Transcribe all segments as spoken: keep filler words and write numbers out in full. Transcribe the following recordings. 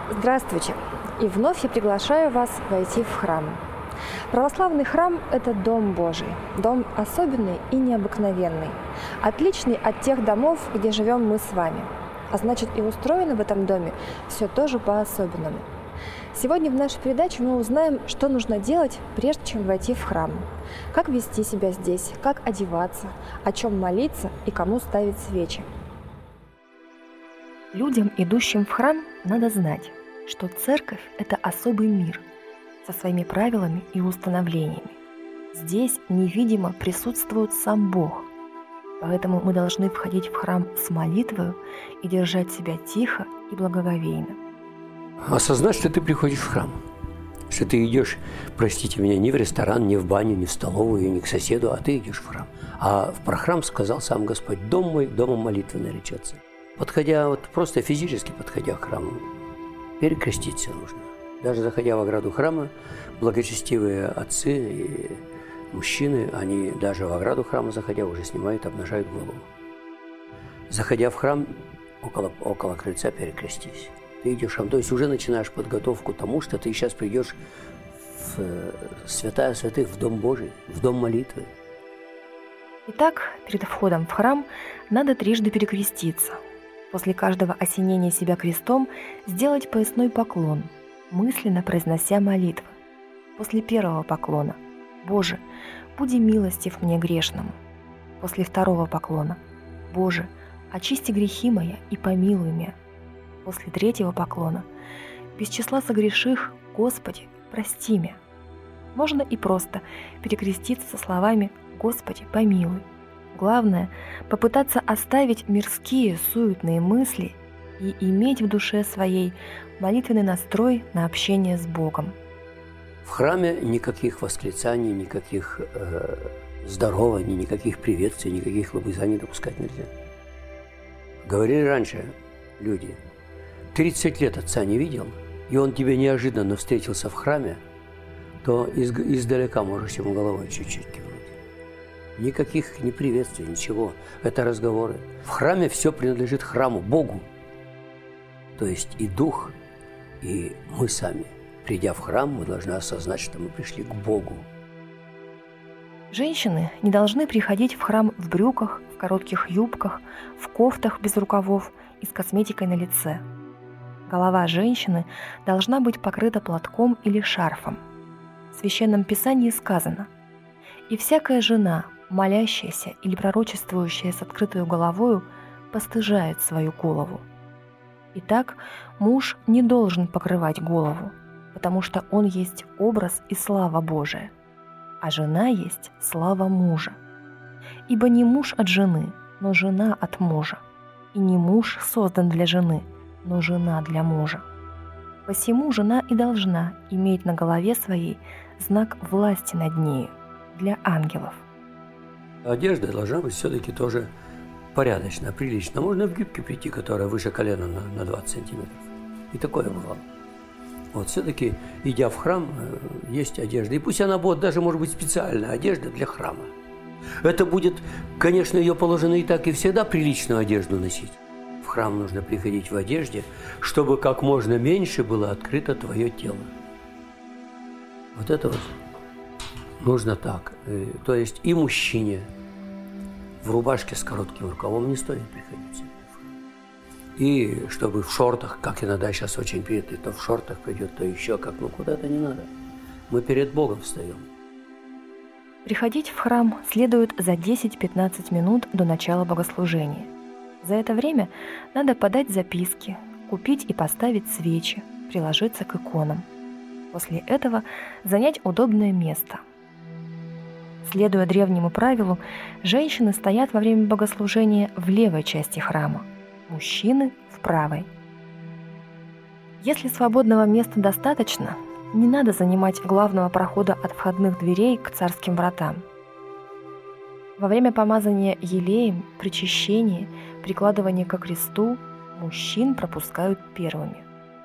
Здравствуйте! И вновь я приглашаю вас войти в храм. Православный храм – это Дом Божий, дом особенный и необыкновенный, отличный от тех домов, где живем мы с вами. А значит, и устроено в этом доме все тоже по-особенному. Сегодня в нашей передаче мы узнаем, что нужно делать, прежде чем войти в храм. Как вести себя здесь, как одеваться, о чем молиться и кому ставить свечи. Людям, идущим в храм, надо знать, что церковь – это особый мир со своими правилами и установлениями. Здесь невидимо присутствует сам Бог, поэтому мы должны входить в храм с молитвою и держать себя тихо и благоговейно. Осознать, что ты приходишь в храм, что ты идешь, простите меня, не в ресторан, не в баню, не в столовую, не к соседу, а ты идешь в храм. А про храм сказал сам Господь: «Дом мой, домом молитвы наречется». Подходя, вот просто физически подходя к храму, перекреститься нужно. Даже заходя в ограду храма, благочестивые отцы и мужчины, они даже в ограду храма заходя, уже снимают, обнажают голову. Заходя в храм, около, около крыльца перекрестись. Ты идешь в храм, то есть уже начинаешь подготовку к тому, что ты сейчас придешь в святая святых, в Дом Божий, в Дом молитвы. Итак, перед входом в храм надо трижды перекреститься. После каждого осенения себя крестом сделать поясной поклон, мысленно произнося молитвы. После первого поклона: «Боже, буди милостив мне грешному». После второго поклона: «Боже, очисти грехи мои и помилуй меня». После третьего поклона: «Без числа согреших, Господи, прости меня». Можно и просто перекреститься со словами: «Господи, помилуй». Главное – попытаться оставить мирские, суетные мысли и иметь в душе своей молитвенный настрой на общение с Богом. В храме никаких восклицаний, никаких э, здорований, никаких приветствий, никаких лобызаний допускать нельзя. Говорили раньше люди: тридцать лет отца не видел, и он тебе неожиданно встретился в храме, то из, издалека можешь ему головой чуть-чуть кивнуть. Никаких ни приветствий, ничего. Это разговоры. В храме все принадлежит храму, Богу. То есть и дух, и мы сами. Придя в храм, мы должны осознать, что мы пришли к Богу. Женщины не должны приходить в храм в брюках, в коротких юбках, в кофтах без рукавов и с косметикой на лице. Голова женщины должна быть покрыта платком или шарфом. В Священном Писании сказано: «И всякая жена, молящаяся или пророчествующая с открытою головою, постыжает свою голову». Итак, муж не должен покрывать голову, потому что он есть образ и слава Божия, а жена есть слава мужа. Ибо не муж от жены, но жена от мужа, и не муж создан для жены, но жена для мужа. Посему жена и должна иметь на голове своей знак власти над нею для ангелов. Одежда должна быть все-таки тоже порядочная, приличная. Можно в юбке прийти, которая выше колена на, на двадцать сантиметров. И такое бывало. Вот все-таки, идя в храм, есть одежда. И пусть она будет даже, может быть, специальная одежда для храма. Это будет, конечно, ее положено и так, и всегда приличную одежду носить. В храм нужно приходить в одежде, чтобы как можно меньше было открыто твое тело. Вот это вот нужно так. То есть и мужчине в рубашке с коротким рукавом не стоит приходить. И чтобы в шортах, как иногда сейчас очень принято, то в шортах пойдет, то еще как, ну куда-то не надо. Мы перед Богом встаем. Приходить в храм следует за десять-пятнадцать минут до начала богослужения. За это время надо подать записки, купить и поставить свечи, приложиться к иконам. После этого занять удобное место. Следуя древнему правилу, женщины стоят во время богослужения в левой части храма, мужчины – в правой. Если свободного места достаточно, не надо занимать главного прохода от входных дверей к царским вратам. Во время помазания елеем, причащения, прикладывания ко кресту мужчин пропускают первыми.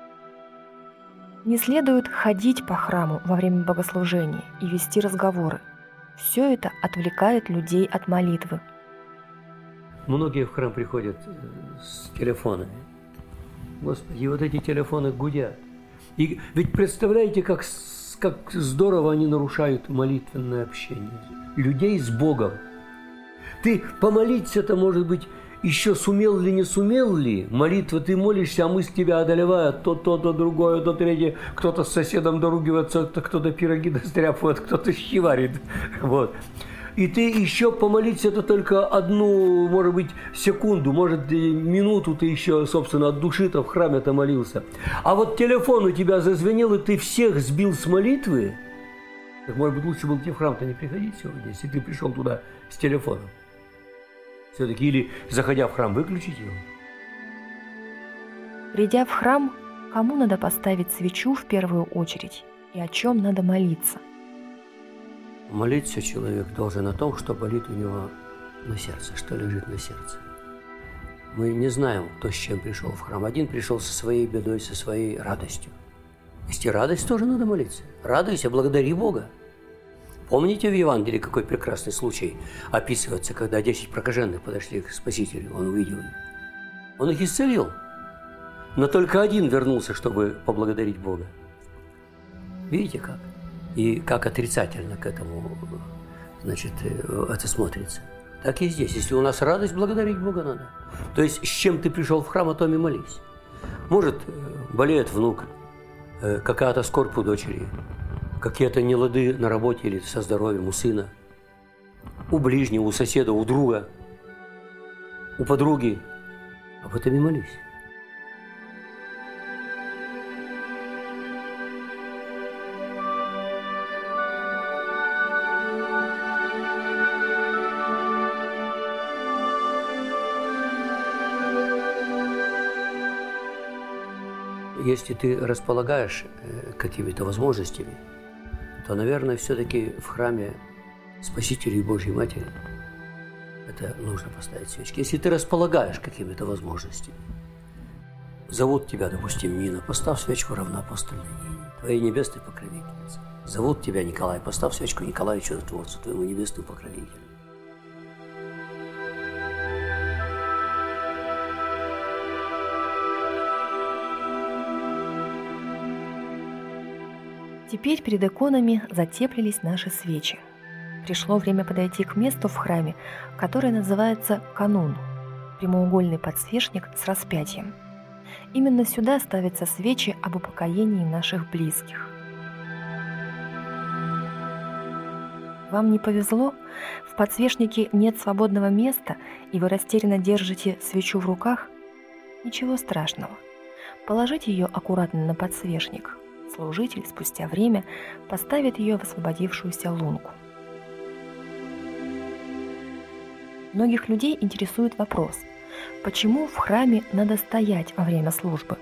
Не следует ходить по храму во время богослужения и вести разговоры. Все это отвлекает людей от молитвы. Многие в храм приходят с телефонами. Господи, и вот эти телефоны гудят. И ведь представляете, как, как здорово они нарушают молитвенное общение людей с Богом. Ты помолиться-то, может быть, еще сумел ли, не сумел ли, молитва ты молишься, а мысль тебя одолевает, то то, то другое, то третье, кто-то с соседом доругивается, кто-то пироги достряпывает, кто-то щи варит, вот. И ты еще помолиться это только одну, может быть, секунду, может, минуту ты еще, собственно, от души-то в храме-то молился. А вот телефон у тебя зазвенел, и ты всех сбил с молитвы, так, может быть, лучше было тебе в храм-то не приходить сегодня, если ты пришел туда с телефоном. Все-таки или, заходя в храм, выключить его? Придя в храм, кому надо поставить свечу в первую очередь и о чем надо молиться? Молиться человек должен о том, что болит у него на сердце, что лежит на сердце. Мы не знаем, кто с чем пришел в храм. Один пришел со своей бедой, со своей радостью. Если радость, тоже надо молиться. Радуйся, благодари Бога. Помните в Евангелии, какой прекрасный случай описывается, когда десять прокаженных подошли к Спасителю, он увидел их. Он их исцелил, но только один вернулся, чтобы поблагодарить Бога. Видите как? И как отрицательно к этому, значит, это смотрится. Так и здесь. Если у нас радость, благодарить Бога надо. То есть, с чем ты пришел в храм, о том и молись. Может, болеет внук, какая-то скорбь у дочери, какие-то нелады на работе или со здоровьем у сына, у ближнего, у соседа, у друга, у подруги. Об этом и молись. Если ты располагаешь какими-то возможностями, то, наверное, все-таки в храме Спасителя и Божьей Матери это нужно поставить свечки. Если ты располагаешь какими-то возможностями, зовут тебя, допустим, Нина, поставь свечку равноапостольной Нине, твоей небесной покровительнице. Зовут тебя Николай, поставь свечку Николаю Чудотворцу, твоему небесному покровителю. Теперь перед иконами затеплились наши свечи. Пришло время подойти к месту в храме, которое называется канун – прямоугольный подсвечник с распятием. Именно сюда ставятся свечи об упокоении наших близких. Вам не повезло? В подсвечнике нет свободного места, и вы растерянно держите свечу в руках? Ничего страшного. Положите ее аккуратно на подсвечник. Служитель спустя время поставит ее в освободившуюся лунку. Многих людей интересует вопрос, почему в храме надо стоять во время службы?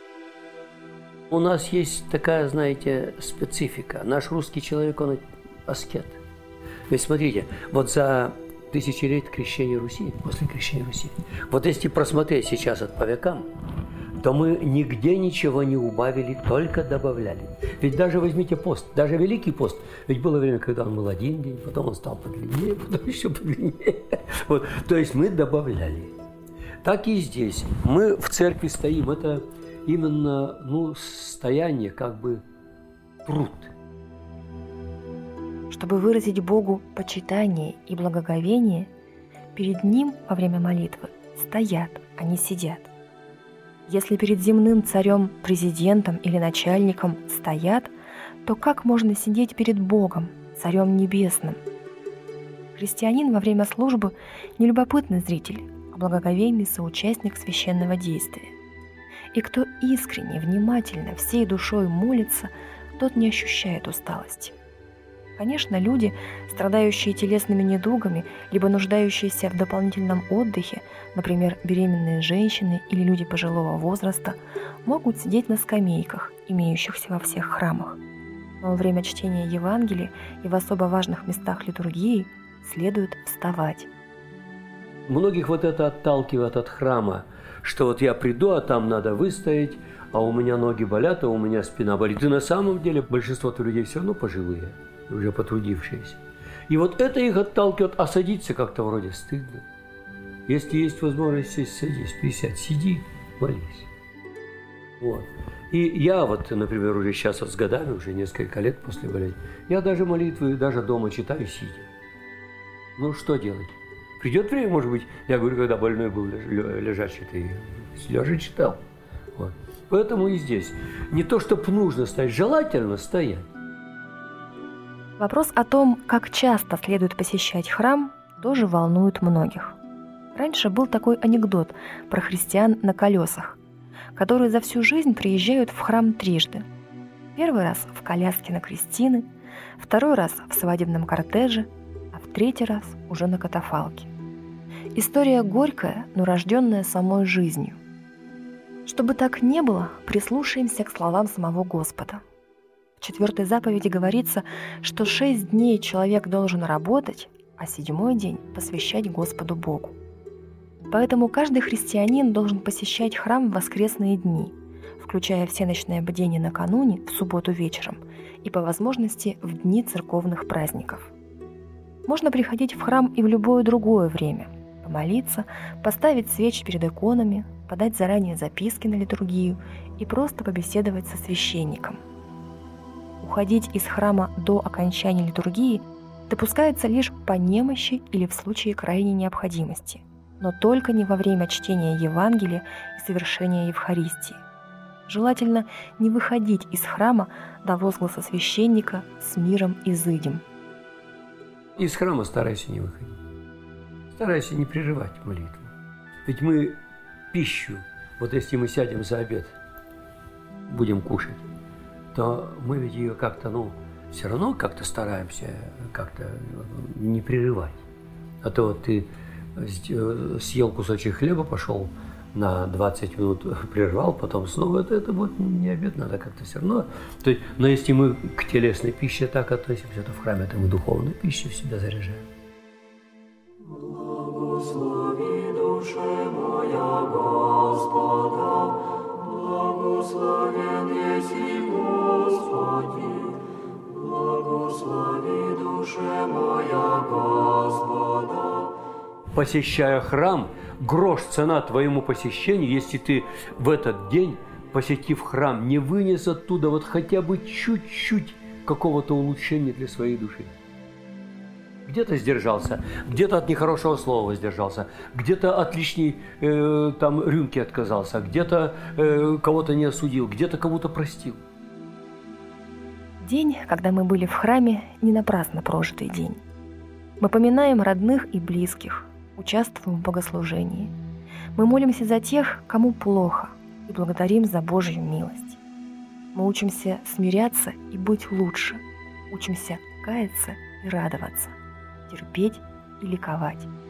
У нас есть такая, знаете, специфика. Наш русский человек, он аскет. Ведь смотрите, вот за тысячи лет крещения Руси, после крещения Руси, вот если просмотреть сейчас от по векам, то мы нигде ничего не убавили, только добавляли. Ведь даже возьмите пост, даже Великий пост, ведь было время, когда он был один день, потом он стал подлиннее, потом еще подлиннее. Вот, то есть мы добавляли. Так и здесь. Мы в церкви стоим, это именно, ну, стояние, как бы труд. Чтобы выразить Богу почитание и благоговение, перед Ним во время молитвы стоят, а не сидят. Если перед земным царем, президентом или начальником стоят, то как можно сидеть перед Богом, царем небесным? Христианин во время службы не любопытный зритель, а благоговейный соучастник священного действия. И кто искренне, внимательно, всей душой молится, тот не ощущает усталости. Конечно, люди, страдающие телесными недугами, либо нуждающиеся в дополнительном отдыхе, например, беременные женщины или люди пожилого возраста, могут сидеть на скамейках, имеющихся во всех храмах. Но во время чтения Евангелия и в особо важных местах литургии следует вставать. Многих вот это отталкивает от храма, что вот я приду, а там надо выстоять, а у меня ноги болят, а у меня спина болит. И на самом деле большинство людей все равно пожилые, уже потрудившиеся. И вот это их отталкивает, а садиться как-то вроде стыдно. Если есть возможность сесть, садись, присядь, сиди, молись. Вот. И я вот, например, уже сейчас вот с годами, уже несколько лет после болезни, я даже молитвы даже дома читаю сидя. Ну, что делать? Придет время, может быть, я говорю, когда больной был лежачий, ты лежа читал. Вот. Поэтому и здесь не то, чтобы нужно стоять, желательно стоять. Вопрос о том, как часто следует посещать храм, тоже волнует многих. Раньше был такой анекдот про христиан на колесах, которые за всю жизнь приезжают в храм трижды. Первый раз в коляске на крестины, второй раз в свадебном кортеже, а в третий раз уже на катафалке. История горькая, но рожденная самой жизнью. Чтобы так не было, прислушаемся к словам самого Господа. В четвертой заповеди говорится, что шесть дней человек должен работать, а седьмой день посвящать Господу Богу. Поэтому каждый христианин должен посещать храм в воскресные дни, включая всеночное бдение накануне, в субботу вечером, и по возможности в дни церковных праздников. Можно приходить в храм и в любое другое время, помолиться, поставить свечи перед иконами, подать заранее записки на литургию и просто побеседовать со священником. Уходить из храма до окончания литургии допускается лишь по немощи или в случае крайней необходимости, но только не во время чтения Евангелия и совершения Евхаристии. Желательно не выходить из храма до возгласа священника «С миром изыдем». Из храма старайся не выходить. Старайся не прерывать молитву. Ведь мы пищу, вот если мы сядем за обед, будем кушать, то мы ведь ее как-то, ну, все равно как-то стараемся как-то не прерывать. А то вот ты съел кусочек хлеба, пошел на двадцать минут, прервал, потом снова это, это будет не обед, надо как-то все равно. То есть, но если мы к телесной пище так относимся, то в храме это мы духовную пищу в себя заряжаем. Благослови душе моя Господа, благословен еси Господи, благослови душе моя Господа. Посещая храм, грош цена твоему посещению, если ты в этот день, посетив храм, не вынес оттуда вот хотя бы чуть-чуть какого-то улучшения для своей души. Где-то сдержался, где-то от нехорошего слова воздержался, где-то от лишней э, там рюмки отказался, где-то э, кого-то не осудил, где-то кого-то простил. День, когда мы были в храме, не напрасно прожитый день. Мы поминаем родных и близких, участвуем в богослужении. Мы молимся за тех, кому плохо, и благодарим за Божью милость. Мы учимся смиряться и быть лучше, учимся каяться и радоваться, терпеть и ликовать.